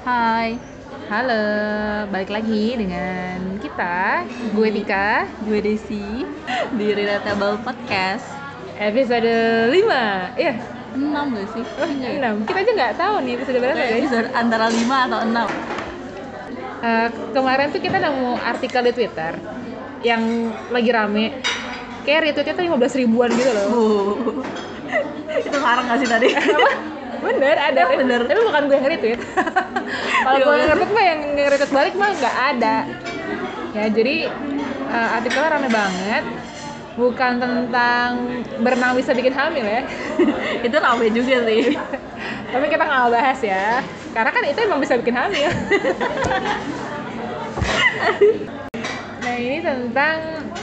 Hai, Halo, balik lagi dengan kita, gue Tika, gue Desi di Relatable Podcast episode 5. Iya, 6 gak sih? Enggak ya? 6. Kita aja nggak tahu nih episode berapa, Kayak guys. episode antara 5 atau 6. Kemarin tuh kita nemu artikel di Twitter yang lagi rame. Kayak retweetnya tuh 15 ribuan gitu loh. Itu ngarang gak sih tadi? Apa? Bener, ada. Bener. Tapi bukan gue yang retweet. Kalau gue yang retweet mah yang retweet balik mah nggak ada. Ya, jadi artikelnya rame banget. Bukan tentang berenang bisa bikin hamil ya. Itu rame juga sih. Tapi kita nggak bahas ya, karena kan itu emang bisa bikin hamil. Nah, ini tentang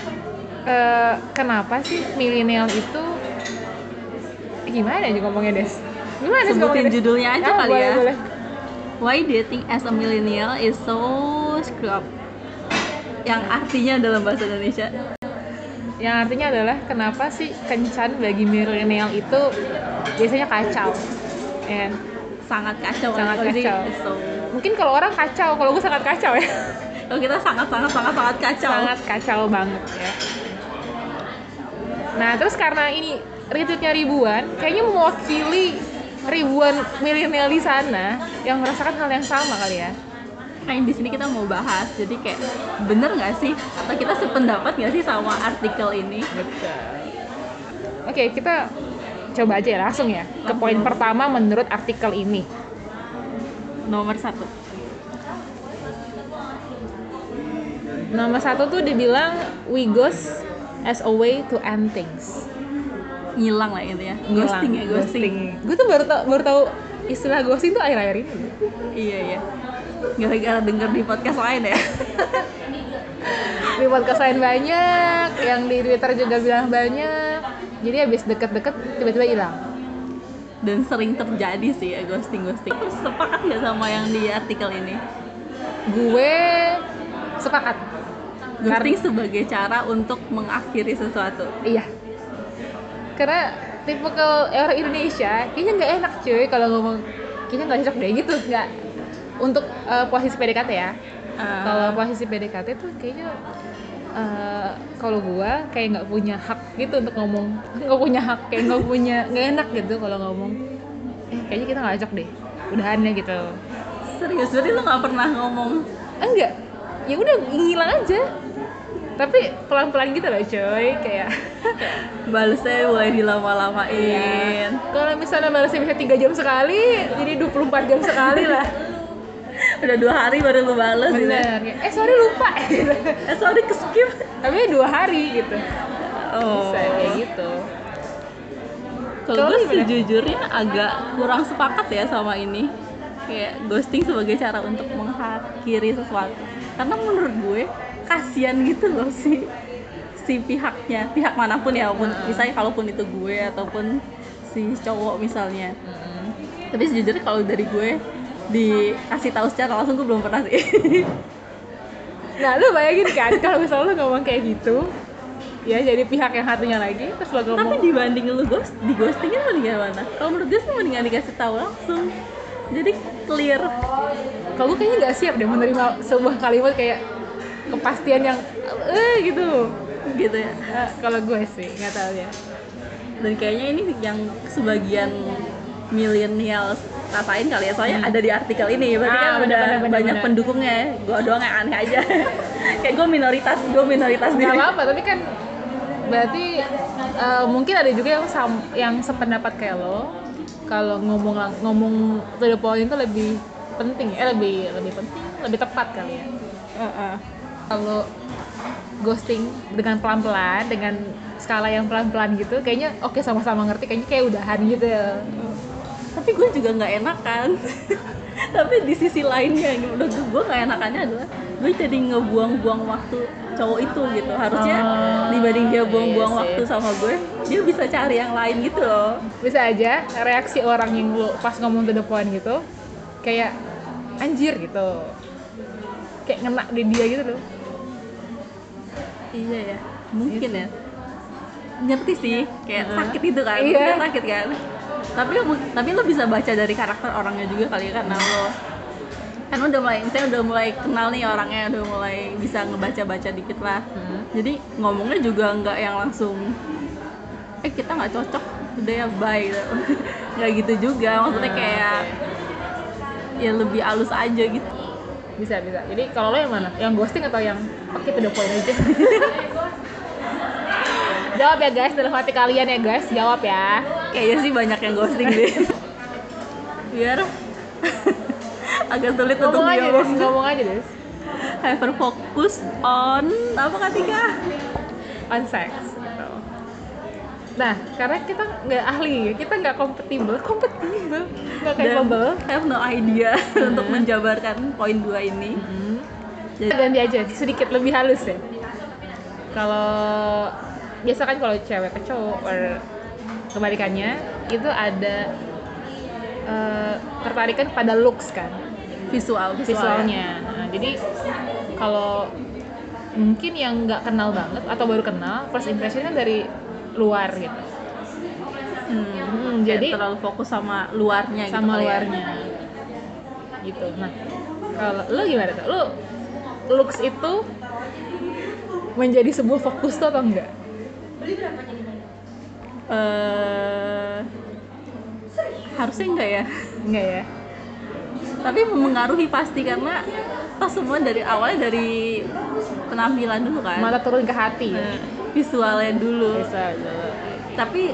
kenapa sih milenial itu gimana aja ngomongnya, Des? Gimana sih Sebutin ngomongnya, Des? judulnya aja kali boleh, ya. boleh. Why dating as a millennial is so screwed up. Yang artinya dalam bahasa Indonesia, Yang artinya adalah kenapa sih kencan bagi milenial itu biasanya kacau, ya. sangat kacau. Sangat Kalau sih, kacau. so, Mungkin kalau orang kacau, kalau gue sangat kacau ya. kalau kita sangat kacau. Sangat kacau banget ya. Nah, terus karena ini retweetnya ribuan, kayaknya mewakili ribuan milenial di sana yang merasakan hal yang sama kali ya. Nah, di sini kita mau bahas, jadi kayak bener nggak sih atau kita sependapat nggak sih sama artikel ini? Betul. Oke, kita coba aja ya, langsung ya ke poin Langsung. pertama menurut artikel ini. Nomor 1. Nomor 1 tuh dibilang we ghost as a way to end things. Ngilang lah gitu ya. Ghosting ya, ghosting. Gue tuh baru tahu istilah ghosting tuh akhir-akhir ini. Iya. Gara-gara denger di podcast lain ya. Di podcast lain banyak, yang di Twitter juga bilang banyak. Jadi habis deket-deket tiba-tiba hilang. Dan sering terjadi sih ya ghosting. Terus sepakat nggak sama yang di artikel ini? Gue sepakat. Ghosting sebagai cara untuk mengakhiri sesuatu. Iya. Karena tipikal orang Indonesia kayaknya nggak enak cuy kalau ngomong, kayaknya nggak cocok deh gitu, nggak untuk posisi PDKT ya. Kalau posisi PDKT tuh kayaknya kalau gua kayak nggak punya hak gitu untuk ngomong, nggak punya hak, kayak nggak enak gitu kalau ngomong. Kayaknya kita nggak cocok deh, udahannya gitu. Serius, berarti lo nggak pernah ngomong? Enggak, ya udah ngilang aja. Tapi pelan-pelan gitu loh coy, kayak Balesnya mulai dilama-lamain. kalau misalnya balasnya bisa 3 jam sekali, jadi 24 jam sekali lah. Udah 2 hari baru lo bales gitu. Bener, sorry lupa. Sorry ke-skip. Tapi 2 hari gitu. Oh. Bisa kayak gitu. Kalau Kalau gue gimana? sejujurnya agak kurang sepakat ya sama ini. Kayak ghosting sebagai cara untuk mengakhiri sesuatu. Karena menurut gue kasihan gitu loh si pihak manapun ya, walaupun misalnya kalaupun itu gue ataupun si cowok misalnya. Tapi sejujurnya kalau dari gue dikasih tahu secara langsung gue belum pernah sih. Nah, lu bayangin kan kalau misalnya lu ngomong kayak gitu, ya jadi pihak yang satunya lagi, terus lu Tapi ngomong, dibanding lu di ghostingnya mendingan mana? Kalau menurut gue sih mendingan dikasih tahu langsung. Jadi clear. kalau gue kayaknya nggak siap deh menerima sebuah kalimat kayak kepastian yang Gitu ya. kalau gue sih nggak tahu ya. Dan kayaknya ini yang sebagian milenial rasain kali ya, soalnya ada di artikel ini. Berarti kan udah bener, banyak bener. pendukungnya. Gue doang yang aneh aja. Kayak gue minoritas Nggak nih. apa-apa, tapi kan berarti mungkin ada juga yang sependapat kayak lo. Kalau ngomong to the point itu lebih penting ya, lebih penting, lebih tepat kali ya. Kalau ghosting dengan pelan-pelan, dengan skala yang pelan-pelan gitu, kayaknya oke, sama-sama ngerti, kayaknya kayak udahan gitu ya. Tapi gue juga nggak enakan. Tapi di sisi lainnya, menurut gue nggak enakannya adalah gue jadi ngebuang-buang waktu cowok itu gitu. Harusnya dibanding dia buang-buang Iya sih. waktu sama gue, dia bisa cari yang lain gitu loh. Bisa aja reaksi orang yang lo pas ngomong to the point gitu kayak anjir gitu, kayak ngena di dia gitu loh. Iya ya, mungkin ya. Ngerti sih, kayak sakit itu kan. Iya. Udah sakit kan. Tapi lo bisa baca dari karakter orangnya juga kali ya, karena lo kan saya udah mulai kenal nih orangnya, udah mulai bisa ngebaca-baca dikit lah. Jadi ngomongnya juga nggak yang langsung kita nggak cocok udah ya bye gitu. Nggak gitu juga, maksudnya kayak ya lebih halus aja gitu. Bisa jadi kalau lo yang mana, yang ghosting atau yang oke to the point aja? Jawab ya guys, dalam hati kalian ya guys, jawab ya. Kayaknya sih banyak yang ghosting deh. Biar agak sulit untuk dijawab. Ngomong aja deh. Hyper focus on apa ketiga? On sex gitu. Nah, karena kita nggak ahli, kita nggak kompatibel, nggak capable. Have no idea untuk menjabarkan poin 2 ini. Jadi ganti aja, sedikit lebih halus ya. Kalau biasa kan kalau cewek ke cowok, kebalikannya itu ada tertarikan pada looks kan, visualnya. Nah, jadi kalau mungkin yang nggak kenal banget atau baru kenal, first impression kan dari luar gitu. Jadi terlalu fokus sama luarnya gitu. Sama luarnya. Gitu. Nah, kalau lu gimana tuh? Lu looks itu menjadi sebuah fokus tuh atau enggak? Harusnya enggak ya? Enggak ya? Tapi mempengaruhi pasti, karena semua dari awalnya dari penampilan dulu kan. Mata turun ke hati. Visualnya dulu. Tapi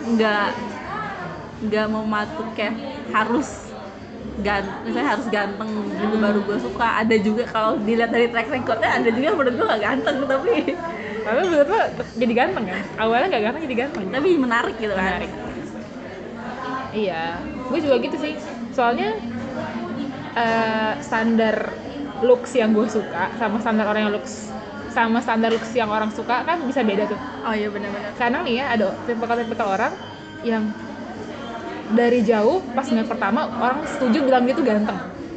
nggak mematuk kayak misalnya harus ganteng gitu baru gue suka. Ada juga kalau dilihat dari track recordnya, ada juga menurut gue nggak ganteng tapi menurut lo jadi ganteng kan? Awalnya nggak ganteng jadi ganteng. Tapi menarik gitu kan? Menarik. Iya, gue juga gitu sih. Soalnya standar looks yang gue suka sama standar orang yang looks yang orang suka kan bisa beda tuh. Oh iya benar-benar. Karena nih ya ada tipikal orang yang dari jauh pas ngeliat pertama orang setuju bilang dia tuh ganteng.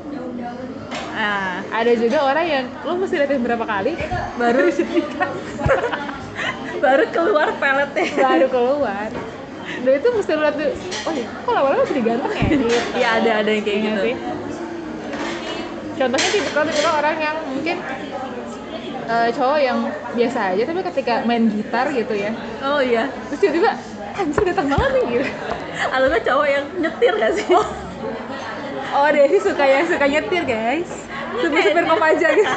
Ada juga orang yang lo mesti liatin berapa kali baru baru keluar peletnya. Baru keluar. Dan itu mesti lo liat tuh, oh iya, kok lama-lama jadi ganteng ya? Gitu. Iya ada yang kayak gitu. Sih? Contohnya tipikal orang yang mungkin cowok yang biasa aja tapi ketika main gitar gitu ya. Oh iya. Terus tiba-tiba anjir datang banget nih gitu. Atau cowok yang nyetir gak sih? Oh Desi suka nyetir guys. Supir Kopaja gitu.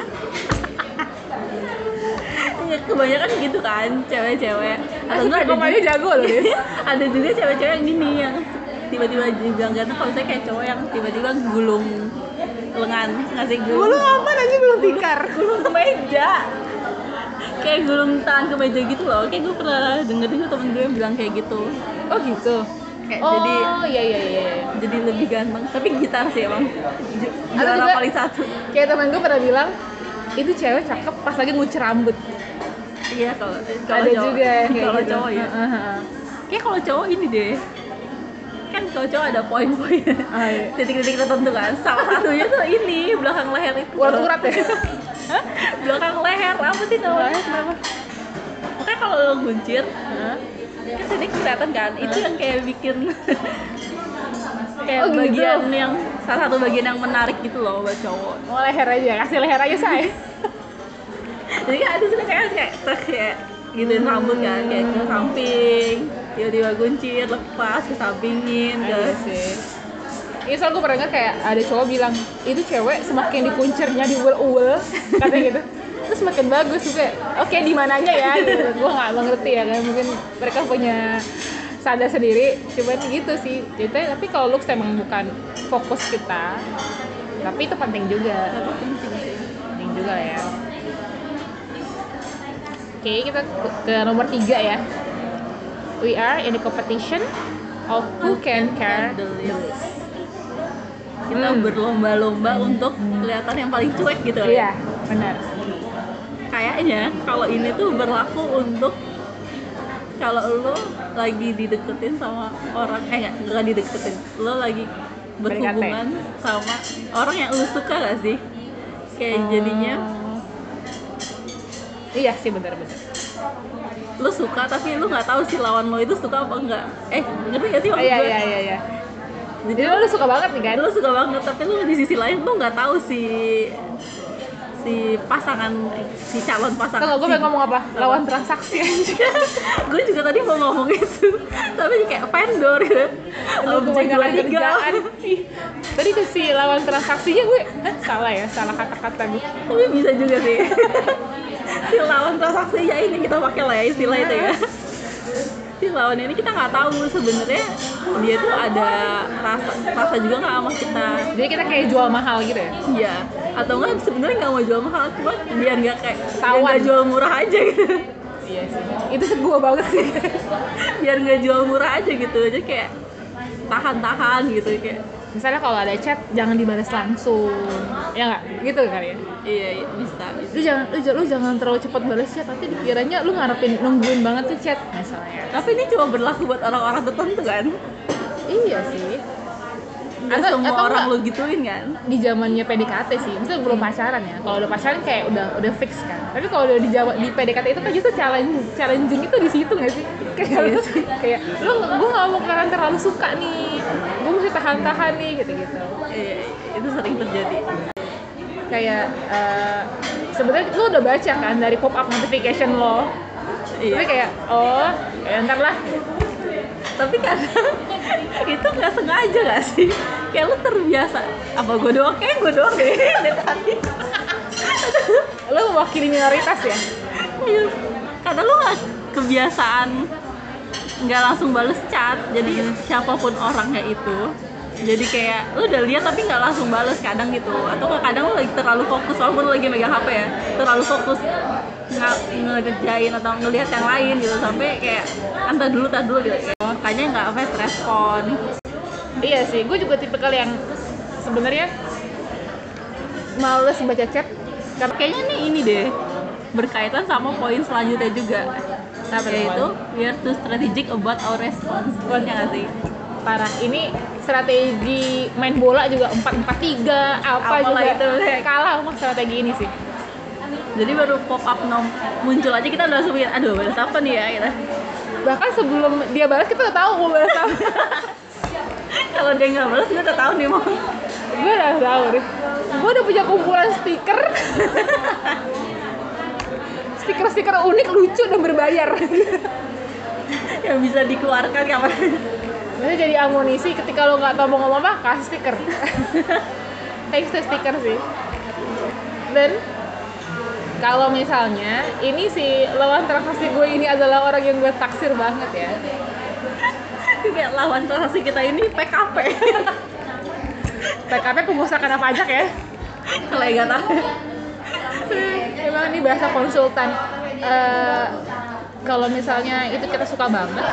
Ya, kebanyakan gitu kan cewek-cewek. Atau enggak Kopaja jago loh Des. Ada juga cewek-cewek yang gini yang tiba-tiba bilang ganteng, kalau saya kayak cowok yang tiba-tiba gulung lengan, ngasih gulung apa aja, gulung tikar, gulung kemeja, kayak gulung tangan kemeja gitu loh. Kayak gue pernah denger juga temen gue yang bilang kayak gitu. Oh gitu. Kayak jadi iya. Jadi lebih ganteng, tapi gitar sih emang juara paling satu. Kayak temen gue pernah bilang itu cewek cakep pas lagi ngucur rambut. Iya, kalau ada cowok, juga kalau gitu. Cowok ya. Kayak kalau cowok ini deh. Kan kalau cowok ada poin-poin. Iya. Titik-titik tertentu kan. Salah satunya tuh ini belakang leher itu. Urat ya. Belakang leher apa sih namanya? Kenapa? Makanya kalau lo guncir, kan sini kelihatan kan. Itu yang kayak bikin kayak bagian gitu? Yang salah satu bagian yang menarik gitu loh buat cowok. Oh, leher aja, kasih leher aja say. Jadi kan ada sini kayak gituin rambut kan, kayak ke samping, tiba-tiba guncir, lepas, ke sampingin guys. Iya, soal gue pernah dengar kayak ada cowok bilang itu cewek semakin dikuncirnya diuel-uel katanya gitu, terus semakin bagus juga. Oke, di mananya ya gitu. Gue nggak mengerti ya, kan mungkin mereka punya sadar sendiri, cuman gitu sih. Jadi tapi kalau looks emang bukan fokus kita, tapi itu penting juga. Penting juga ya. Oke, kita ke nomor 3 ya. We are in the competition of who can care the least. Kita berlomba-lomba untuk kelihatan yang paling cuek gitu. Iya, benar. Kayaknya kalau ini tuh berlaku untuk kalau lo lagi dideketin sama orang, nggak dideketin, lo lagi berhubungan sama orang yang lo suka gak sih? Kayak jadinya iya sih, benar-benar. Lo suka tapi lo nggak tahu si lawan lo itu suka apa enggak. Ngerti gak sih maksud gue? Iya. Jadi lu suka banget nih kan? Lu suka banget, tapi lu di sisi lain lu nggak tahu si pasangan, si calon pasangan. Kalau gue pengen ngomong apa? Lawan transaksi aja. Gue juga tadi mau ngomong itu, tapi kayak vendor ya. Objek kerjaan. Tadi ke si lawan transaksinya gue salah kata-kata gue. Tapi bisa juga sih. Si lawan transaksinya ini kita pakai lah ya istilah itu ya. Si lawan ini kita nggak tahu sebenarnya dia tuh ada rasa juga nggak sama kita. Jadi kita kayak jual mahal gitu ya? Iya. Atau nggak sebenarnya nggak mau jual mahal, cuma biar nggak kayak tawan, jual murah aja gitu. Iya sih. Itu gue banget sih. Biar nggak jual murah aja gitu aja, kayak tahan gitu kayak. Misalnya kalau ada chat jangan dibalas langsung, ya nggak? Gitu kali ya? Iya bisa. Lu jangan terlalu cepat balas chat, nanti dikiranya lu ngarepin nungguin banget tuh chat misalnya. Tapi ini cuma berlaku buat orang-orang tertentu kan? Iya sih. Nggak semua orang lu gituin kan? Di zamannya PDKT sih, maksudnya belum pacaran ya. Kalau udah pacaran kayak udah fix kan. Tapi kalau udah di PDKT itu kan justru challenging itu di situ nggak sih? Kayak kayak gue nggak mau kalian terlalu suka nih, gue mesti tahan nih gitu. Iya, itu sering terjadi. Kayak sebenarnya lu udah baca kan dari pop up notification lo. Iya. Tapi kayak ya ntar lah. Tapi kadang itu nggak sengaja nggak sih? Kayak lu terbiasa. Apa gue doang? Kayak gue doang deh dari tadi. Lu mewakili minoritas ya? Iya. Karena lu nggak kebiasaan nggak langsung bales chat. Jadi siapapun orangnya itu, jadi kayak lu udah lihat tapi nggak langsung bales kadang gitu. Atau kadang lu lagi terlalu fokus, walaupun lu lagi megang HP ya, terlalu fokus ngerjain atau ngelihat yang lain gitu, sampai kayak tar dulu gitu. Makanya nggak fast respon. Iya sih, gue juga tipe kali yang sebenarnya males baca chat. Karena kayaknya nih ini deh berkaitan sama poin selanjutnya juga, yaitu we are too strategic about our response. Ya nggak sih? Parah, ini strategi main bola juga 4-4-3 apa juga itu kalah sama strategi ini sih. Jadi baru pop up muncul aja kita udah langsung mikir, aduh balas apa nih ya gitu. Bahkan sebelum dia balas kita udah tahu mau balas apa. Kalau dia nggak balas gue udah tahu nih mau. Gue udah tahu deh. Gue udah punya kumpulan stiker. Stiker unik, lucu dan berbayar. Yang bisa dikeluarkan kapan? Maksudnya jadi amunisi ketika lo nggak tahu mau ngomong apa, kasih stiker. Thanks to stiker sih. Dan kalau misalnya ini si lawan transaksi gue ini adalah orang yang gue taksir banget ya. Kayak lawan transaksi kita ini PKP. PKP pengusaha pajak ya. Kalau nggak tahu. Emang ini bahasa konsultan. Kalau misalnya itu kita suka banget,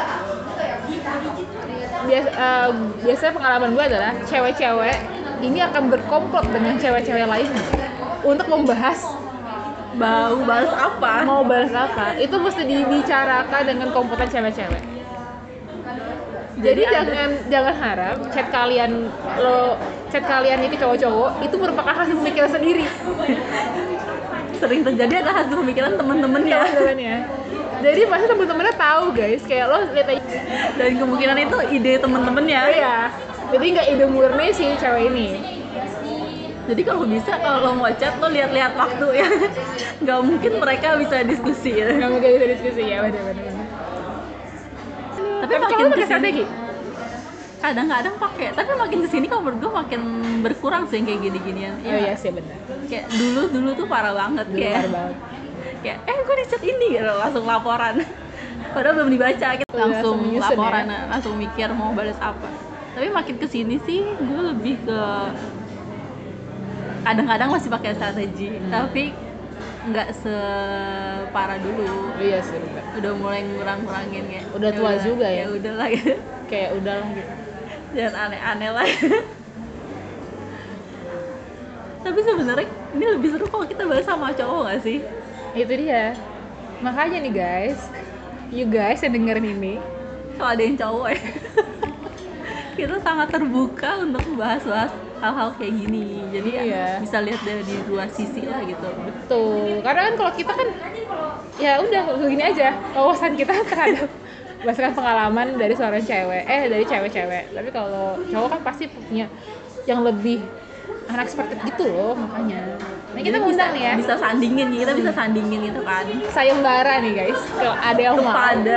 biasanya pengalaman gue adalah cewek-cewek ini akan berkomplot dengan cewek-cewek lain untuk membahas mau balas apa. Itu mesti dibicarakan dengan komputer cewek-cewek. Jadi jangan harap chat kalian itu cowok-cowok itu merupakan hasil pemikiran sendiri. Sering terjadi ada hasil pemikiran teman-temannya. Jadi pasti teman-temannya tahu guys, kayak lo lihat aja. Dan kemungkinan itu ide teman-temannya. Iya. Jadi nggak ide murni si cewek ini. Jadi kalau bisa, kalau lo mau chat lo lihat-lihat waktu ya. Nggak mungkin mereka bisa diskusi ya. Nggak mungkin bisa diskusi ya, benar-benar. Tapi makin pakai strategi. Kadang-kadang pakai, tapi makin kesini kalau menurut gue makin berkurang sih kayak gini-ginian. Oh iya sih benar. Kayak dulu tuh parah banget kayak. Parah banget. Kayak gue di chat ini gitu, langsung laporan. Padahal belum dibaca, kita langsung laporan, ya? Langsung mikir mau balas apa. Tapi makin kesini sih gue lebih ke kadang-kadang masih pakai strategi, tapi nggak separah dulu. Iya sih benar. Udah mulai ngurangin kayak. Udah tua juga ya. Ya udahlah gitu. Kayak udahlah gitu. Jangan aneh-aneh lah. Tapi sebenarnya ini lebih seru kalau kita bahas sama cowok nggak sih? Itu dia. Makanya nih guys, you guys yang dengerin ini, kalau ada yang cowok ya, kita sangat terbuka untuk membahas hal-hal kayak gini. Jadi bisa lihat dari dua sisi lah gitu. Betul. Karena kan kalau kita kan ya udah begini aja, wawasan kita terhadap berdasarkan pengalaman dari seorang cewek, dari cewek-cewek. Tapi kalau cowok kan pasti punya yang lebih unexpected gitu loh, makanya. Nah kita ngundang nih ya. Bisa sandingin, kita bisa sandingin itu kan. Sayembara nih guys, kalau ada yang mau. Kepada.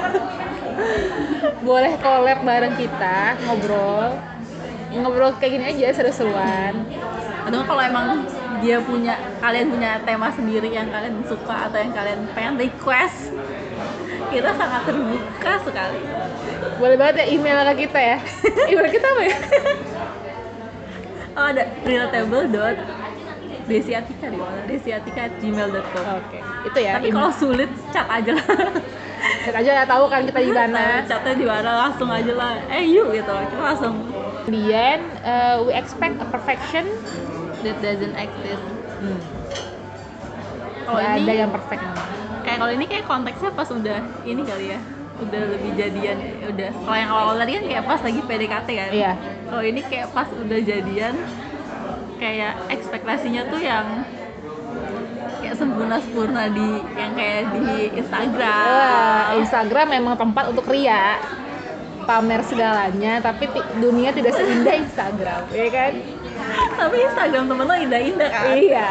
Boleh collab bareng kita, ngobrol kayak gini aja, seru-seruan. Atau kalau emang kalian punya tema sendiri yang kalian suka atau yang kalian pengen request, kita sangat terbuka sekali. Boleh banget ya email ke kita ya. Email kita apa ya? Oh, ada relatable.desiatika di mana? desiatika@gmail.com. Oke. Itu ya. Tapi kalau sulit chat aja lah. Chat aja tahu kan kita di mana. Chatnya di mana, langsung aja lah. Yuk gitu. Kita langsung. Kemudian we expect a perfection that doesn't exist. Kalau ini ada yang perfect namanya. Kalau ini kayak konteksnya pas udah ini kali ya, udah lebih jadian, udah. Kalau yang awal tadi kan kayak pas lagi PDKT kan. Iya. Kalau ini kayak pas udah jadian, kayak ekspektasinya tuh yang kayak sempurna di yang kayak di Instagram. Instagram memang tempat untuk ria, pamer segalanya, tapi dunia tidak seindah Instagram, ya kan? Tapi Instagram temen lo indah-indah kan? Iya.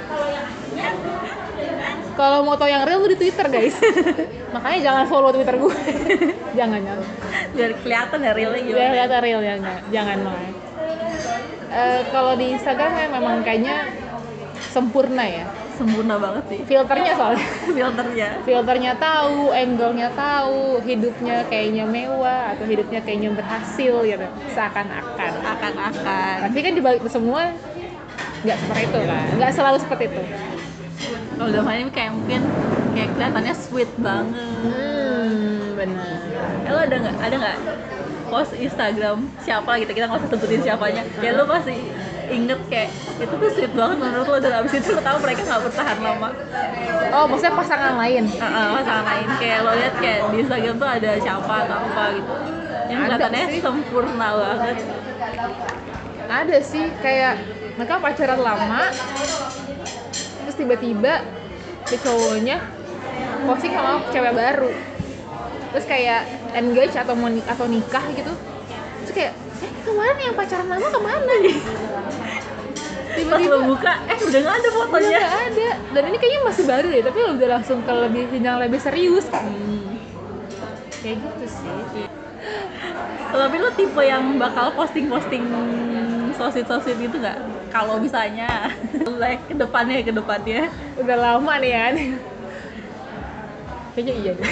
Kalau mau tau yang real tuh di Twitter guys. Makanya jangan follow Twitter gue. jangan. Biar kelihatan ya realnya gimana. Biar kelihatan realnya, jangan malah. Kalau di Instagram memang kayaknya sempurna ya. Sempurna banget sih. Filternya soalnya. Filternya tahu, angle-nya tahu, hidupnya kayaknya mewah atau hidupnya kayaknya berhasil gitu. Seakan-akan. Akan-akan. Tapi kan di balik itu semua nggak seperti itu kan. Nggak selalu seperti itu. Kalau udah main kayak mungkin kayak kelihatannya sweet banget. Benar. Lo ada nggak post Instagram siapa gitu, kita nggak usah sebutin siapanya, ya lo pasti inget kayak itu tuh sweet banget menurut lo, dan abis itu lo tahu mereka nggak bertahan lama. Oh, maksudnya pasangan lain? Pasangan lain, kayak lo lihat kayak di Instagram tuh ada siapa atau apa gitu yang kelihatannya sempurna banget. Ada sih, kayak mereka pacaran lama terus tiba-tiba si cowoknya posting sama cewek baru, terus kayak engage atau nikah gitu, terus kayak kemana nih yang pacaran lama, kemana nih? Tiba-tiba lo buka, udah nggak ada fotonya. Udah nggak ada, dan ini kayaknya masih baru deh, tapi udah langsung ke jenjang lebih serius. Kayak gitu sih. Tapi lo tipe yang bakal posting sosit gitu nggak? Kalau misalnya like ke depannya udah lama nih ya. Kayaknya iya deh.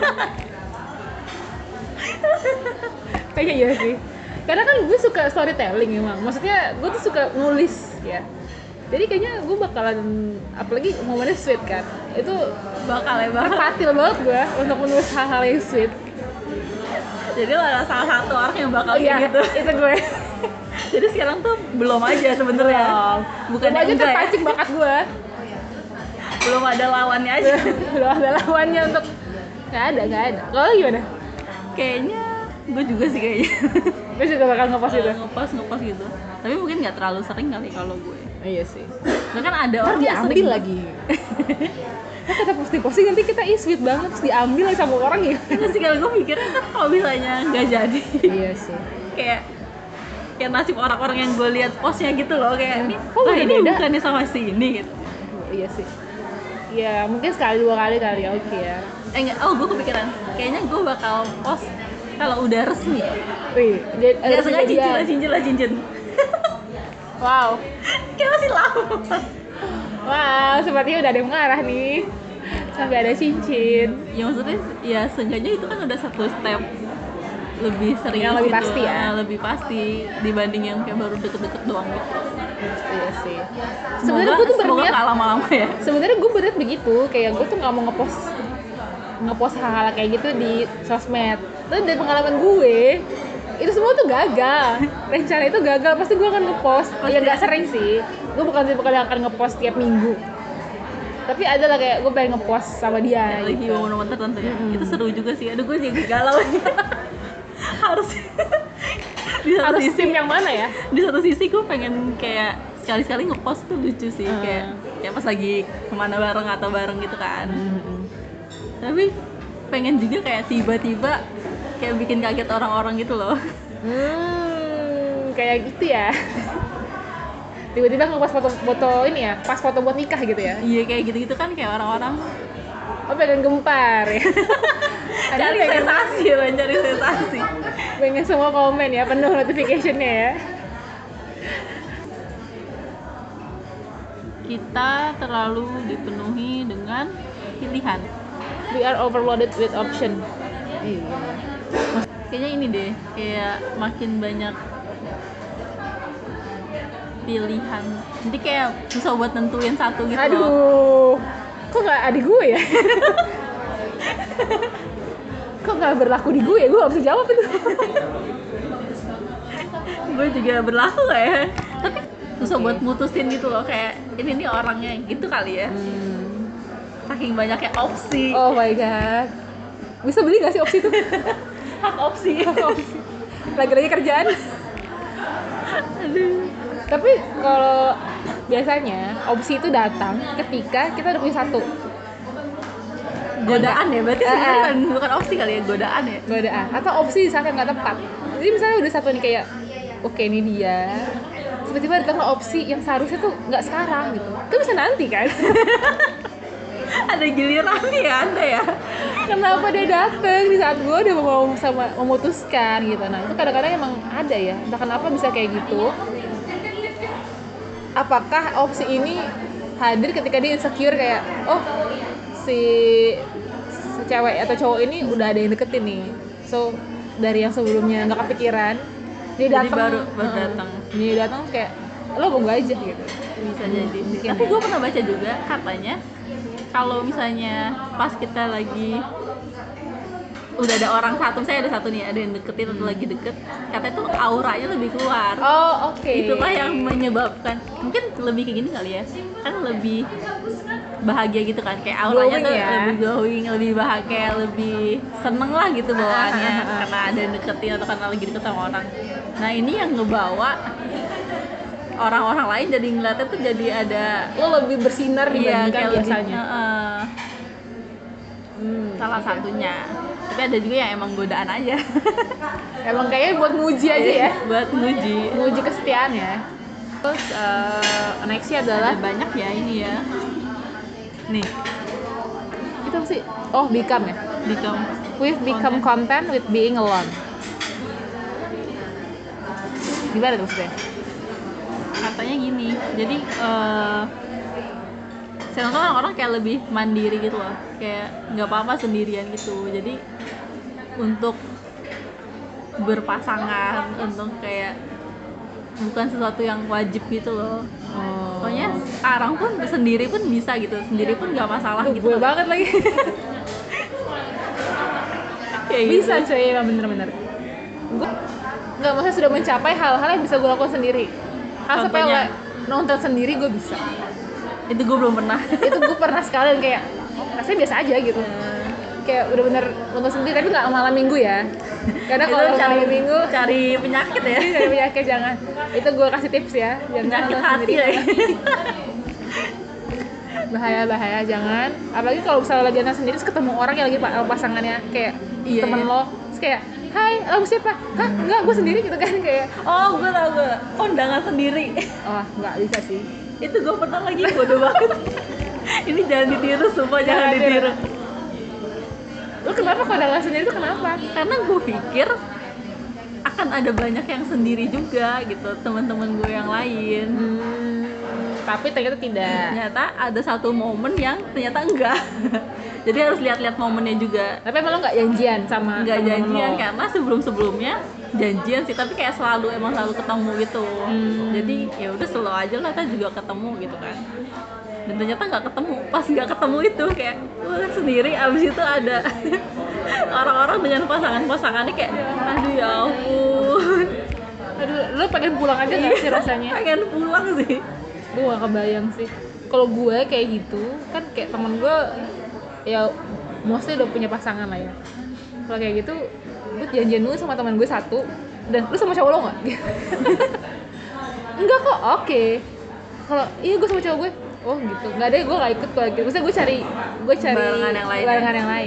Kayaknya iya sih. Karena kan gue suka storytelling emang. Maksudnya gue tuh suka nulis ya. Jadi kayaknya gue bakalan, apalagi momennya sweet kan, itu bakal terpatil banget gue untuk menulis hal-hal yang sweet. Jadi lo adalah salah satu orang yang bakal kayak gitu. Itu gue. Jadi sekarang tuh belum aja sebenarnya. Bukan aja terpancing bakat gue. Belum ada lawannya aja. Belum ada lawannya untuk nggak ada. Kalau gimana? Kayaknya gue juga sih kayaknya. Gue juga bakal ngepost gitu. Ngepost gitu. Tapi mungkin nggak terlalu sering kali kalau gue. Iya sih. Nah, kan ada orang yang diambil lagi. Nah, kita posting nanti kita sweet banget terus diambil sama orang ya. Itu sih kalau gue mikirnya kan kalau misalnya nggak jadi. Iya sih. kayak nasib orang-orang yang gue lihat postnya gitu loh, kayak ini ini bukannya sama si ini gitu. Iya sih. Ya mungkin sekali dua kali ya, oke ya. Gue kepikiran kayaknya gue bakal post kalau udah resmi. Wih, nggak sengaja cincin. Wow. Kayak masih lama. Wow, sepertinya udah ada yang mengarah nih. Sampai ada cincin. Ya maksudnya ya seenggaknya itu kan udah satu step lebih serius yang lebih gitu. Pasti ya. Lebih pasti dibanding yang kayak baru deket-deket doang gitu. Iya sih. Sebenarnya gue tuh berniat nggak lama-lama ya. Sebenarnya gue berniat begitu, kayak gue tuh nggak mau ngepost hal-hal kayak gitu di sosmed. Tapi dari pengalaman gue, itu semua tuh gagal. Rencana itu gagal, pasti gue akan ngepost. Ya nggak sering sih. Gue bukan tipe yang akan ngepost tiap minggu. Tapi ada lah kayak gue pengen ngepost sama dia. Lagi gitu. momen-momen tertentu ya. Itu seru juga sih. Aduh, gue jadi galau. Harus di satu sisi yang mana ya? Di satu sisi gue pengen kayak sekali-sekali ngepost tuh lucu sih, kayak pas lagi kemana bareng atau bareng gitu kan. Tapi pengen juga kayak tiba-tiba kayak bikin kaget orang-orang gitu loh. Kayak gitu ya. Tiba-tiba ngepas foto ini ya, pas foto buat nikah gitu ya. Iya kayak gitu-gitu kan kayak orang-orang pengen gempar ya. cari sensasi. Pengen semua komen ya, penuh notification-nya ya. Kita terlalu dipenuhi dengan pilihan. We are overloaded with option. Kayaknya ini deh, kayak makin banyak pilihan. Jadi kayak susah buat nentuin satu gitu. Aduh, kok nggak adik gue ya? Kok nggak berlaku di gue? Gue nggak bisa jawab itu. Gue juga berlaku gak ya? Tapi susah buat mutusin gitu loh, kayak ini nih orangnya gitu kali ya. Saking banyaknya opsi. Oh my god. Bisa beli nggak sih opsi itu? Hak opsi. Lagi-lagi kerjaan. Aduh. Tapi kalau biasanya opsi itu datang ketika kita udah punya satu. Godaan ya, berarti sebenarnya bukan opsi kali ya, godaan ya. Godaan atau opsi di saat yang nggak tepat. Jadi misalnya udah satu nih kayak, oke ini dia. Tiba-tiba datang opsi yang seharusnya tuh nggak sekarang gitu. Itu bisa nanti kan? Ada giliran nih ya Anda ya. Kenapa dia datang di saat gue udah mau memutuskan gitu. Nah itu kadang-kadang emang ada ya. Entah kenapa bisa kayak gitu. Apakah opsi ini hadir ketika dia insecure kayak, oh si cewek atau cowok ini udah ada yang deketin nih, so dari yang sebelumnya nggak kepikiran dia datang, baru datang. Dia datang kayak lo mau gue aja gitu. Bisa jadi sih. Tapi gue pernah baca juga katanya kalau misalnya pas kita lagi udah ada orang satu, saya ada satu nih, ada yang deketin atau lagi deket, katanya tuh auranya lebih keluar. Oh oke. Itulah yang menyebabkan, mungkin lebih kayak gini kali ya, kan lebih bahagia gitu kan, kayak auranya tuh ya. lebih glowing, lebih bahagia, lebih seneng lah gitu bawaannya karena ada yang deketin atau karena lagi deket sama orang. Nah ini yang ngebawa orang-orang lain jadi ngeliatnya tuh jadi ada lo lebih bersinar dibandingkan biasanya. Salah satunya. Tapi ada juga yang emang godaan aja. Emang kayaknya buat nguji aja ya. Buat nguji kesetiaan ya. Terus nextnya adalah ada banyak ya ini ya. Nih. Itu apa sih? Oh, become ya. We've become content with being alone. Gimana tuh maksudnya? Katanya gini. Jadi saya nonton orang kayak lebih mandiri gitu loh, kayak nggak apa-apa sendirian gitu. Jadi untuk berpasangan, untuk kayak bukan sesuatu yang wajib gitu loh. Pokoknya sekarang pun sendiri pun bisa gitu, sendiri pun nggak masalah gitu. Gue banget lagi. Kayak bisa gitu. Coy, emang bener-bener. Gue nggak, maksudnya sudah mencapai hal-hal yang bisa gue lakukan sendiri. Hal sepele, nonton sendiri gue bisa. Itu gue belum pernah. Itu gue pernah sekali kayak rasanya biasa aja gitu. Kayak bener-bener nonton sendiri, tapi nggak malam minggu ya. Karena kalau malam minggu cari penyakit ya. Cari penyakit jangan. Itu gue kasih tips ya. Jangan penyakit hati lagi. Bahaya jangan. Apalagi kalau misalnya lagi nonton sendiri terus ketemu orang yang lagi pasangannya kayak temen lo, terus kayak hai, lo siapa? Hah? Enggak, gue sendiri gitu kan kayak. Oh, gue tau kondangan sendiri. Oh, nggak bisa sih. Itu gue pernah lagi, bodoh banget. Ini jangan ditiru, sumpah jangan ditiru. Lo kenapa kondangan sendiri itu kenapa? Karena gue pikir akan ada banyak yang sendiri juga gitu, teman-teman gue yang lain. Tapi ternyata tidak. Ternyata ada satu momen yang ternyata enggak. Jadi harus lihat-lihat momennya juga. Tapi emang lo nggak janjian sama nggak janjian lo? Karena sebelumnya janjian sih, tapi kayak selalu ketemu gitu. Jadi ya udah slow aja lah, kita juga ketemu gitu kan. Dan ternyata nggak ketemu. Pas nggak ketemu itu kayak gue sendiri. Abis itu ada orang-orang dengan pasangannya kayak aduh ya ampun. Aduh, lo pengen pulang aja nggak sih rasanya? Pengen pulang sih. Gue gak kebayang sih. Kalau gue kayak gitu kan, kayak temen gue ya mostly udah punya pasangan lah ya. Kalau kayak gitu gue janjian dulu sama teman gue satu, dan lu sama cowok lo nggak? Enggak kok. Oke. Kalau iya gue sama cowok gue, oh gitu, nggak deh, gue nggak ikut lagi. Maksudnya gue cari barengan yang lain. yang lain.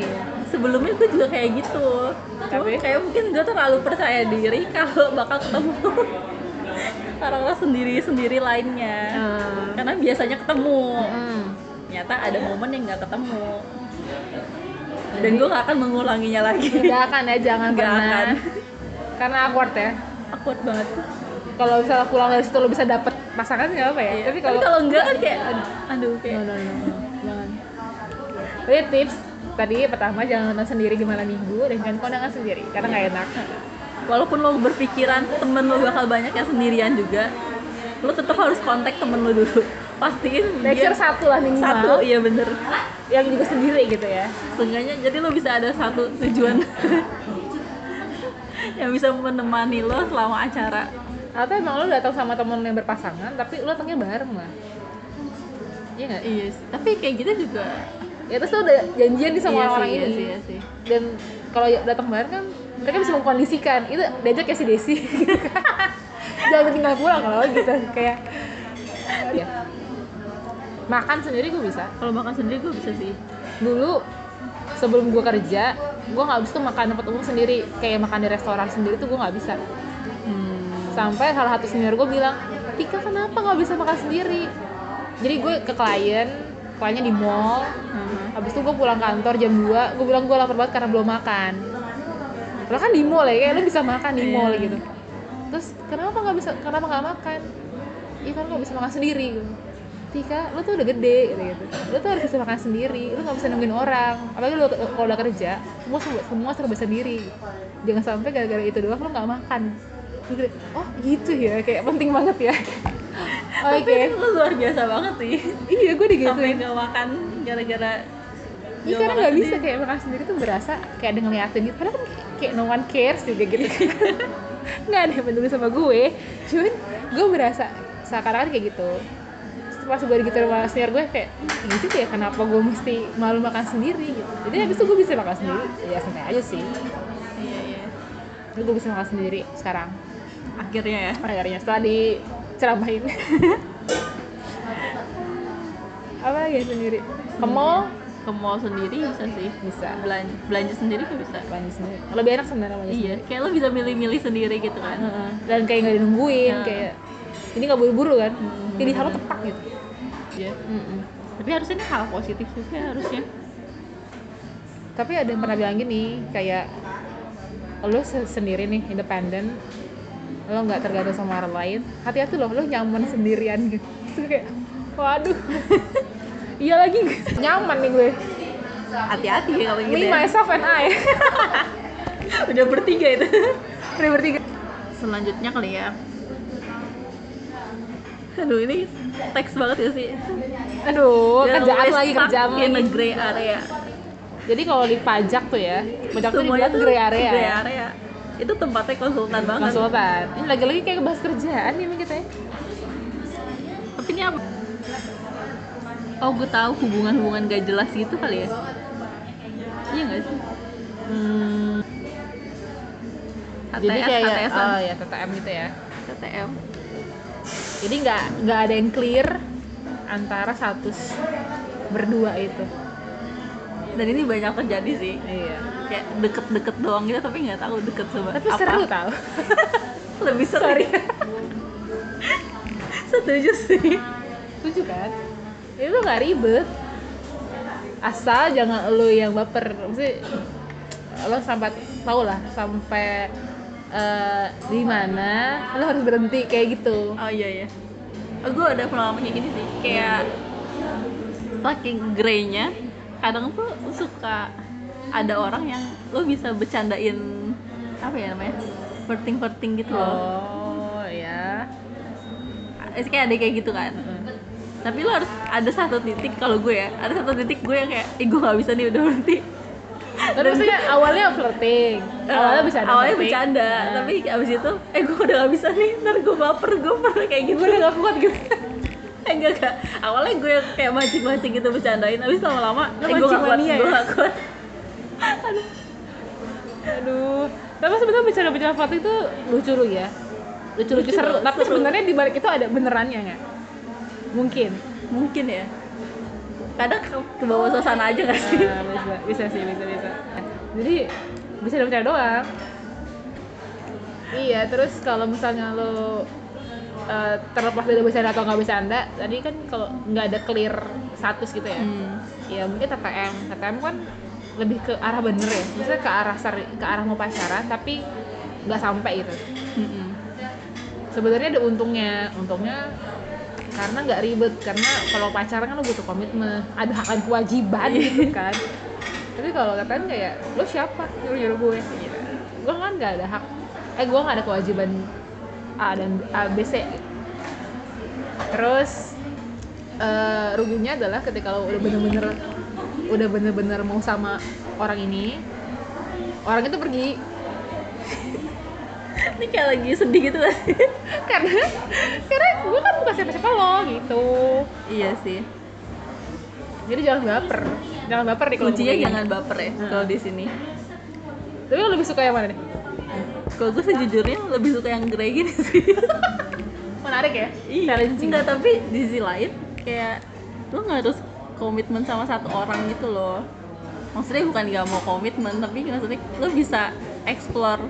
sebelumnya gue juga kayak gitu. Cuma kayak mungkin gue terlalu percaya diri kalau bakal ketemu orang-orang sendiri lainnya. Karena biasanya ketemu. Ternyata ada momen yang nggak ketemu. Dan gue gak akan mengulanginya lagi. Gak akan ya, jangan Gak pernah. akan. Karena awkward ya. Awkward banget. Kalau misalnya pulang dari situ lo bisa dapet pasangan nggak apa ya? Iya. Tapi kalau enggak kan kayak aduh kayak. No. Jangan. Jadi tips tadi pertama, jangan nonton sendiri di malam minggu dan jangan kondangan sendiri karena nggak enak. Walaupun lo berpikiran temen lo bakal banyak yang sendirian juga, lo tetap harus kontak temen lo dulu. Pastiin Lecture satu lah minimal. Satu, iya bener. Yang juga sendiri gitu ya. Seenggaknya jadi lo bisa ada satu tujuan yang bisa menemani lo selama acara. Atau emang lo datang sama temen yang berpasangan tapi lo datangnya bareng lah. Iya nggak? Iya sih. Tapi kayak gitu juga. Ya terus lo udah janjian nih sama orang-orang ini. Iya sih. Dan kalau datang bareng kan mereka bisa mengkondisikan. Itu diajak kayak si Desi. Jangan tinggal pulang kalau gitu kayak. Ya. Makan sendiri gue bisa. Kalau makan sendiri gue bisa sih. Dulu sebelum gue kerja, gue nggak bisa tuh makan tempat umum sendiri, kayak makan di restoran sendiri tuh gue nggak bisa. Sampai salah satu senior gue bilang, Tika kenapa nggak bisa makan sendiri? Jadi gue ke kliennya di mall. Habis itu gue pulang kantor jam 2, gue bilang gue lapar banget karena belum makan. Padahal kan di mall ya, kayak lo bisa makan di mall gitu. Terus kenapa nggak makan? Iya kan nggak bisa makan sendiri gitu. Tika, lo tuh udah gede gitu. Lo tuh harus bisa makan sendiri, lo nggak bisa nungguin orang. Apalagi lo kalau udah kerja, semua serba sendiri. Jangan sampai gara-gara itu doang lo nggak makan. Oh gitu ya, kayak penting banget ya. Tapi lo luar biasa banget sih. Iya, gue digituin. Sampai nggak makan gara-gara. Iya, karena nggak bisa kayak makan sendiri tuh berasa kayak ada ngeliatin gitu. Padahal kan kayak no one cares juga gitu. Nggak ada yang peduli sama gue. Cuman gue berasa seakan-akan kayak gitu. Pas gue gitu sama senior gue kayak gitu ya, kenapa gue mesti malu makan sendiri gitu. Jadi habis itu gue bisa makan sendiri, ya santai aja sih. Iya. Jadi gue bisa makan sendiri sekarang. Akhirnya setelah diceramahin. Apa ya sendiri? Ke mall sendiri bisa sih. Bisa. Belanja sendiri kan bisa. Belanja sendiri. Lebih enak sebenarnya belanja sendiri. Iya, kayak lo bisa milih-milih sendiri gitu kan. Dan kayak nggak dinungguin, kayak ini nggak buru-buru kan. Pilihan lo tepat gitu. Iya. Tapi harusnya ini hal positif juga harusnya. Tapi ada yang pernah bilang gini, kayak lo sendiri nih, independen, lo nggak tergantung sama orang lain, hati-hati lo nyaman sendirian gitu. Terus kayak waduh. Iya lagi, nyaman nih gue. Hati-hati ya kalau gitu. Me, myself and I. Udah bertiga itu. Udah bertiga. Selanjutnya kali ya. Aduh, ini teks banget ya sih. Aduh, kerjaan lagi. In a gray area. Jadi kalau di pajak tuh ya, pajak tuh dibilang gray area. Gray area. Itu tempatnya konsultan banget. Konsultan. Ini lagi-lagi kayak bahas kerjaan nih kita ya. Tapi ini apa? Oh, gue tahu hubungan gak jelas gitu kali ya. Iya nggak sih? Jadi kayak HTS-an. oh ya TTM gitu ya. TTM. Jadi nggak ada yang clear antara status berdua itu. Dan ini banyak terjadi sih. Iya. Kayak deket-deket doang gitu tapi nggak tahu deket sama Tapi apa. seru tau. Lebih seru. Setuju sih. Setuju kan? Itu nggak ribet. Asal jangan lo yang baper. Maksudnya lo sampai tau lah sampai di mana lo harus berhenti kayak gitu. Oh iya. Gue ada pengalaman kayak gini sih. Kayak saking grey-nya, kadang tuh suka ada orang yang lo bisa bercandain apa ya namanya, flirting gitu loh. Oh ya. Kayak ada kayak gitu kan. Tapi lo harus ada satu titik, kalau gue ya, ada satu titik gue yang kayak, gue nggak bisa nih, udah berhenti. Tapi maksudnya awalnya flirting, awalnya bercanda, tapi abis itu, gue udah nggak bisa nih, ntar gue baper kayak gitu. Gue udah nggak kuat gitu. Enggak. Awalnya gue kayak mancing gitu bercandain, abis lama-lama, gue nggak kuat. Aduh. Tapi sebenarnya bercanda flirting itu lucu ya. Lucu seru. Tapi sebenarnya di balik itu ada benerannya nggak? Mungkin ya. Kadang ke bawah suasana aja nggak sih? Bisa sih. jadi bisa percaya doang. Iya, terus kalau misalnya lo terlepas dari bercanda atau nggak bercanda, tadi kan kalau nggak ada clear status gitu ya, ya mungkin TTM kan lebih ke arah bener ya, maksudnya ke arah mau pacaran tapi nggak sampai gitu. Sebenarnya ada untungnya karena nggak ribet, karena kalau pacaran kan lo butuh komitmen, ada hak dan kewajiban gitu kan. Tapi kalau TTM kayak lo siapa nyuruh gue gitu. Gue kan nggak ada hak, gue nggak ada kewajiban A dan B C gitu. Terus ruginya adalah ketika lo udah bener-bener mau sama orang ini, orang itu pergi. Ini kayak lagi sedih gitu gak sih? karena gue kan bukan siapa-siapa lo gitu. Iya sih. Jadi jangan baper nih kalau kuncinya jangan baper ya kalau di sini. Tapi lo lebih suka yang mana nih? Kalau gue sejujurnya lebih suka yang grey gini sih. Menarik ya? Challenging. Enggak, tapi di sisi lain kayak lo nggak harus komitmen sama satu orang gitu loh. Maksudnya bukan nggak mau komitmen, tapi maksudnya lo bisa explore,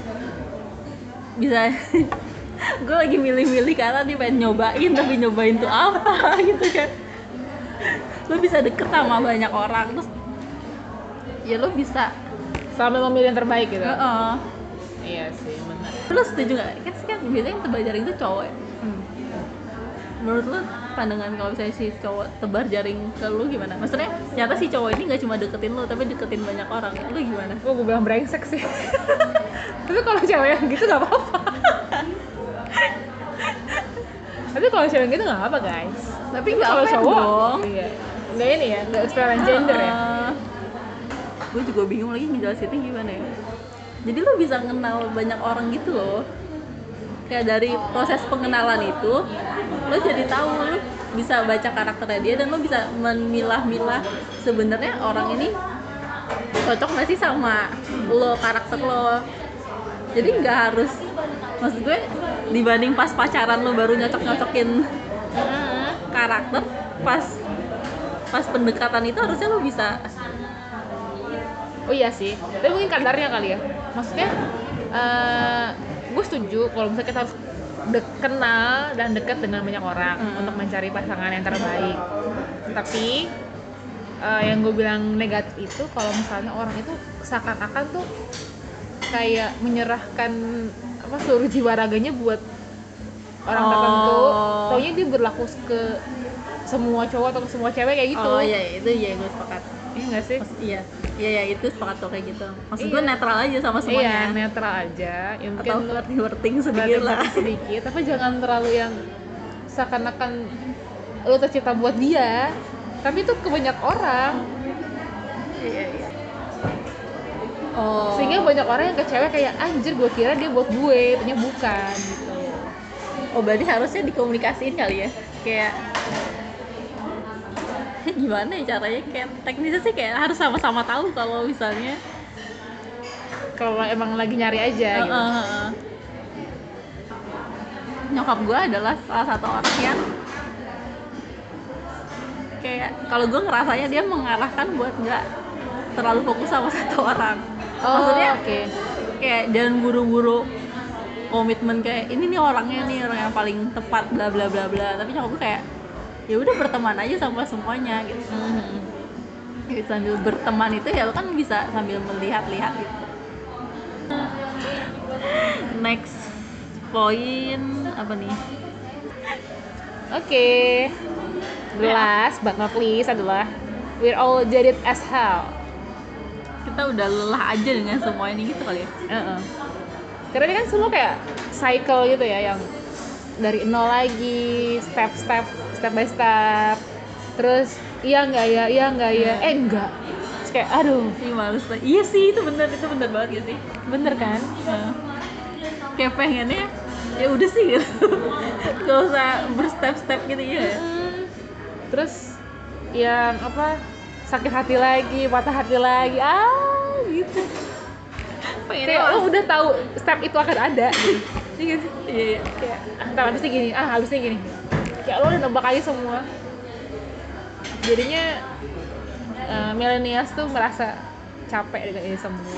bisa gue lagi milih-milih karena dia pengen nyobain, tapi nyobain tuh apa gitu kan. Lo bisa deket sama banyak orang, terus ya lo bisa sambil memilih yang terbaik gitu. Iya sih, benar. Lo setuju nggak? Kan biasanya yang tebar jaring itu cowok ya? Menurut lo pandangan kalau misalnya si cowok tebar jaring ke lo gimana? Maksudnya nyata si cowok ini nggak cuma deketin lo, tapi deketin banyak orang. Lo gimana? Gue bilang brengsek sih. Tapi kalau cewek yang gitu nggak apa-apa. Tapi kalau cewek yang gitu nggak apa guys. Tapi nggak kalau cowok dong. Iya. Nggak ini ya, nggak eksperimen gender ya. Gue juga bingung lagi ngejelasinnya gimana ya. Jadi lo bisa kenal banyak orang gitu loh. Kayak dari proses pengenalan itu lo jadi tahu, lo bisa baca karakternya dia dan lo bisa memilah-milah sebenarnya orang ini cocok nggak sih sama lo, karakter lo. Jadi nggak harus, maksud gue dibanding pas pacaran lo baru nyocok-nyocokin karakter, pas pendekatan itu harusnya lo bisa. Oh iya sih, tapi mungkin kadarnya kali ya. Maksudnya gue setuju kalau misalnya kita harus kenal dan dekat dengan banyak orang untuk mencari pasangan yang terbaik. Tapi yang gue bilang negatif itu kalau misalnya orang itu seakan-akan tuh kayak menyerahkan seluruh jiwa raganya buat orang tertentu. Taunya dia berlaku ke semua cowok atau ke semua cewek kayak gitu. Oh iya, itu ya gue sepakat. Iya nggak sih? Iya itu sepakat tuh kayak gitu. Maksud gue netral aja sama semuanya. Iya, netral aja. Ya, atau flirting sedikit lah. Sedikit, tapi jangan terlalu yang seakan-akan lo tercipta buat dia, tapi itu ke banyak orang. Iya. Sehingga banyak orang yang ke cewek kayak anjir, gue kira dia buat gue, ternyata bukan gitu. Berarti harusnya dikomunikasiin kali ya. Kayak gimana ya caranya, kayak teknisnya sih kayak harus sama-sama tahu kalau misalnya kalau emang lagi nyari aja gitu. Nyokap gue adalah salah satu orang yang kayak kalau gue ngerasanya dia mengarahkan buat nggak terlalu fokus sama satu orang. Maksudnya kayak jangan buru-buru komitmen kayak ini nih orangnya nih orang yang paling tepat bla bla bla bla. Tapi nyokap gue kayak ya udah berteman aja sama semuanya gitu. Sambil berteman itu ya lo kan bisa sambil melihat-lihat gitu. Next point apa nih? Last but not least adalah we're all jaded as hell. Kita udah lelah aja dengan semua ini gitu kali ya. Karena ini kan semua kayak cycle gitu ya, yang dari nol lagi, step by step. Terus iya enggak ya, enggak. Terus kayak aduh, males. Iya sih, itu bener banget ya sih. Bener kan? Kayak pengennya ya udah sih gitu. Gak usah berstep-step gitu ya. Terus yang sakit hati lagi, patah hati lagi, gitu. Kayak lo udah tahu step itu akan ada gitu. Iya. Kayak entar habisnya gini. Kayak lo udah nebak aja semua. Jadinya millennials tuh merasa capek dengan ini semua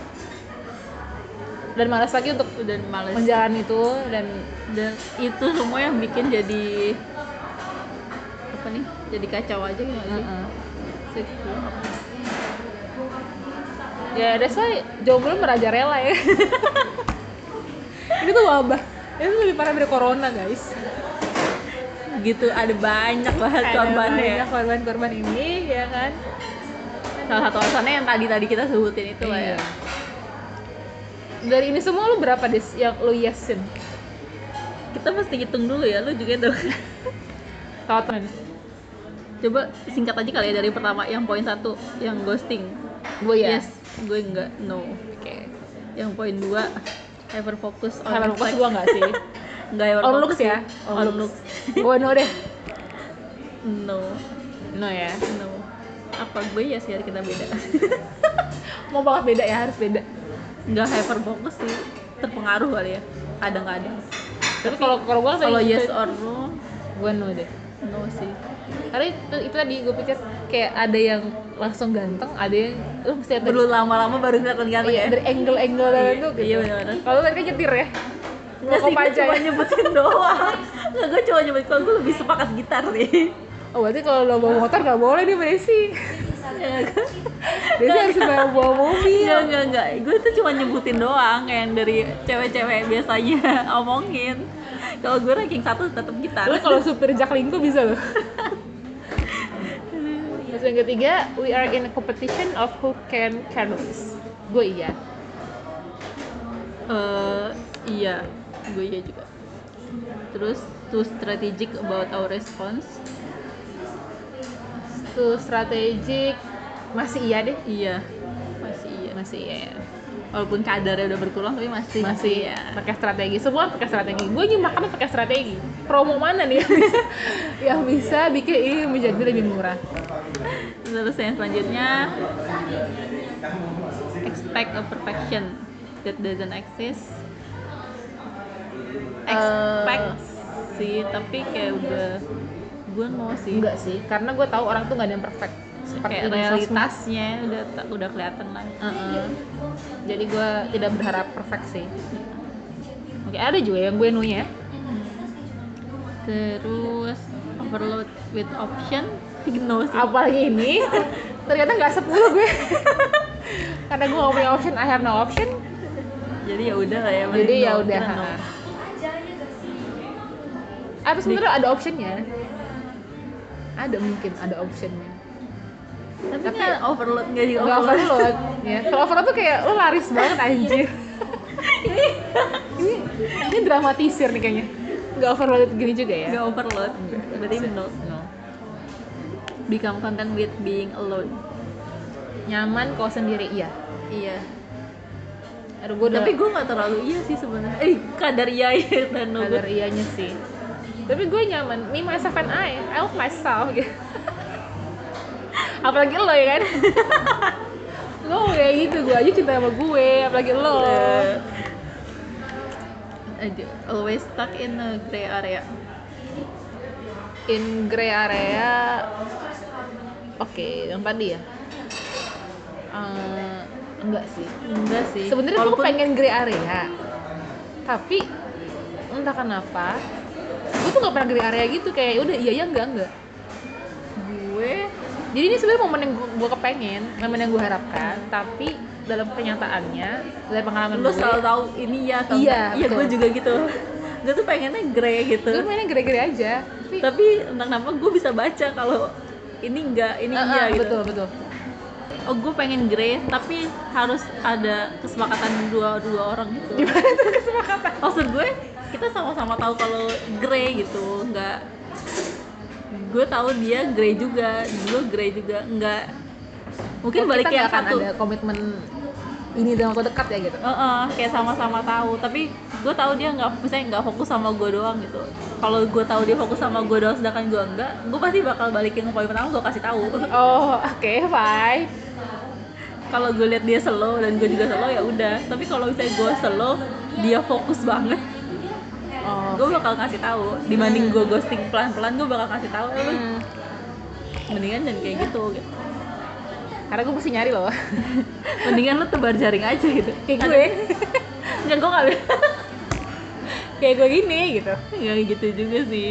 dan malas lagi untuk males menjalani itu dan itu semua yang bikin jadi apa nih, jadi kacau aja gitu nggak sih? Ya that's why jomblo merajalela ya. Ini tuh wabah, ini tuh lebih parah dari corona guys. Gitu, ada banyak banget korban ini ya kan. Salah satu alasannya yang tadi kita sebutin itu lah ya. Dari ini semua lu berapa des yang lu yesin? Kita mesti hitung dulu ya, lu juga dong. Total. Coba singkat aja kali ya dari pertama, yang poin 1 yang ghosting. Gue yes, gue enggak, no. Oke. Yang poin 2 hyperfocus gue enggak sih. Enggak hyperfocus on looks ya. On looks. Gue no deh. No ya. No. Apa gue ya sih, kita beda. Mau banget beda ya, harus beda. Enggak hyperfocus sih, terpengaruh kali ya. Kadang-kadang. Tapi kalau yes or no, gue no deh. No sih. Karena itu tadi gue pikir kayak ada yang langsung ganteng, ada yang lu mesti lihat perlu lama-lama baru kelihatan ganteng ya. Dari angle tertentu gitu. Iya benar. Kalau tadi kan nyetir ya. Nggak sih, gue cuma nyebutin doang. Nggak, gue cuma nyebutin, kalau gue lebih sepakat gitar nih. Oh berarti kalau lo bawa motor nggak boleh nih Desi. Desi harus bawa mobil. Enggak. Gue tuh cuma nyebutin doang kayak yang dari cewek-cewek biasanya omongin. Kalau gue ranking 1 tetap gitar. Lo kalau supir Jaklingko bisa loh. Terus yang ketiga, we are in a competition of who can careless. Gue iya. Iya, gue iya juga. Terus too strategic about our response. Too strategic, masih iya deh. Iya, masih iya ya. Walaupun kadarnya udah berkurang tapi masih ya. Pakai strategi, semua pakai strategi. Gue makannya pakai strategi. Promo mana nih yang bisa bikin ini menjadi lebih murah? Terus yang selanjutnya, expect a perfection that doesn't exist. Expect sih, tapi kayak udah gue no sih. Enggak sih, karena gue tahu orang tuh nggak ada yang perfect. Kayak realitasnya udah kelihatan lah. Jadi gue tidak berharap perfect sih. Oke, ada juga yang gue no-nya. Terus overload with option, no sih. Apalagi ini ternyata nggak 10 gue. Karena gue nggak punya option, I have no option. Jadi ya udah lah ya. Jadi ya udah. Atau sebenarnya ada optionnya. Mungkin ada optionnya. Tapi kan overload nggak overload ya. Kalau overload tuh kayak lo laris banget anjir. ini dramatisir nih kayaknya. Nggak overload gini juga ya. Nggak overload, berarti no. Become content with being alone. Nyaman kalau sendiri, iya. Tapi gue nggak terlalu iya sih sebenarnya. Kadar iya dan no. Kadar iyanya sih. Tapi gue nyaman, me myself and I love myself gitu. Apalagi lo ya kan. Lo kayak gitu, gue aja cinta sama gue, apalagi lo. Always stuck in a gray area. In gray area. Oke, yang tadi ya. Enggak sih. Sebenarnya gue pengen gray area. Tapi entah kenapa gue tuh nggak pernah gray area gitu, kayak udah iya enggak. Jadi ini sebenarnya momen yang gue kepengen, momen yang gue harapkan, tapi dalam kenyataannya, dari pengalaman lo selalu tahu ini ya atau iya gue juga gitu. Gue tuh pengennya grey gitu. Gue pengennya grey aja. Tapi entah kenapa gue bisa baca kalau ini enggak, ini iya gitu. Betul. Oh, gue pengen grey, tapi harus ada kesepakatan dua orang gitu. Gimana tuh kesepakatan? Maksud gue, kita sama-sama tahu kalau grey gitu, enggak. Gue tahu dia grey juga, gue grey juga, enggak. Mungkin balik kayak satu. Ada komitmen ini dalam waktu dekat ya gitu. Kayak sama-sama tahu, tapi gue tahu dia nggak fokus sama gue doang gitu. Kalau gue tahu dia fokus sama gue doang sedangkan gue enggak, gue pasti bakal balikin ke poin pertama, gue kasih tahu. Oke, fine. Kalau gue lihat dia slow dan gue juga slow ya udah. Tapi kalau misalnya gue slow, dia fokus banget, gue bakal kasih tahu. Dibanding gue ghosting pelan-pelan, gue bakal kasih tahu. Mendingan dan kayak gitu. karena gue mesti nyari loh. Mendingan lu tebar jaring aja gitu Kayak gue. Enggak, gue nggak Kayak gue gini gitu. nggak gitu juga sih.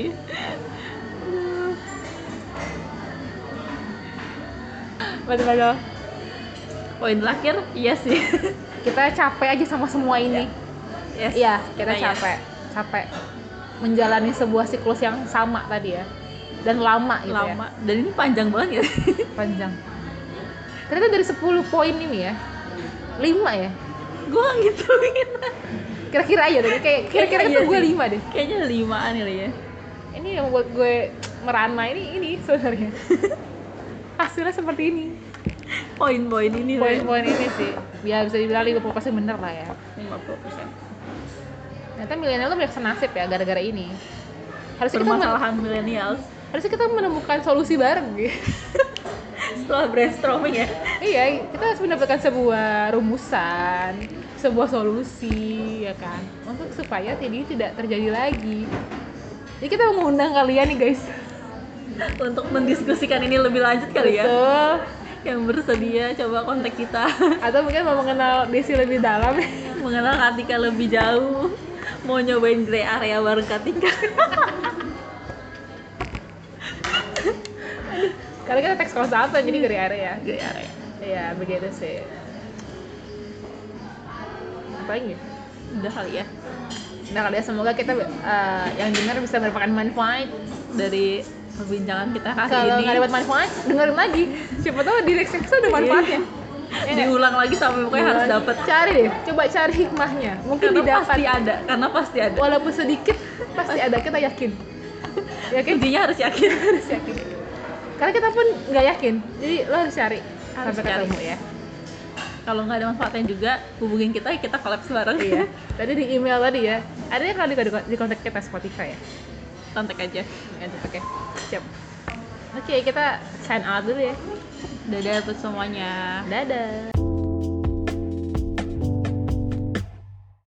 Betul-betul. Poin terakhir, iya sih. Kita capek aja sama semua ini. Yes. Iya, kita Yes. capek menjalani sebuah siklus yang sama tadi ya, dan lama gitu ya. Lama. Dan ini panjang banget ya. Panjang. Ternyata dari 10 poin ini ya, 5 ya. Gue nggak ngitungin. Kira-kira aja tadi, kayak kira-kira Iya itu gue sih. 5 deh. Kayaknya 5-an kali ya. Ini yang buat gue merana ini sebenarnya. Hasilnya seperti ini. Poin-poin ini lah ya. Poin-poin ini sih. Ya bisa dibilang 50% bener lah ya. 50%. Ternyata milenial tuh banyak senasib ya gara-gara ini. Harusnya Permasalahan milenial harusnya kita menemukan solusi bareng gitu. setelah brainstorming ya. Iya, kita harus mendapatkan sebuah rumusan, sebuah solusi ya kan, untuk supaya ini tidak terjadi lagi. Jadi kita mau mengundang kalian nih guys. Untuk mendiskusikan ini lebih lanjut kali ya. Betul. Yang bersedia coba kontak kita. Atau mungkin mau mengenal Desi lebih dalam. Mengenal Katika lebih jauh. Mau nyobain grey area bareng Katika. Karena kita teks konsultan jadi dari area. Grey area. Iya, begitu sih. Apa lagi? Udah kali ya. Nah, kalian semoga kita yang dengar bisa mendapatkan manfaat. Dari perbincangan kita kali Kalau ini. nggak dapat manfaat, dengerin lagi. Siapa tahu di next episode ada manfaatnya. Ya nggak? Diulang lagi sampai pokoknya harus dapat. Cari deh, coba cari hikmahnya. Mungkin Karena didapat. pasti ada. Karena pasti ada. Walaupun sedikit, pasti ada. Kita yakin. Yakin? Intinya harus yakin. Harus yakin. Karena kita pun nggak yakin. Jadi lo harus cari Harus sampai cari. ketemu ya. Kalau nggak ada manfaatnya juga, hubungin kita collab bareng. Iya. Tadi di email tadi ya. Ada yang kali di kontak kita Spotify ya. Kontak aja. Oke. Siap. Oke, kita sign out dulu ya. Dadah buat semuanya. Dadah.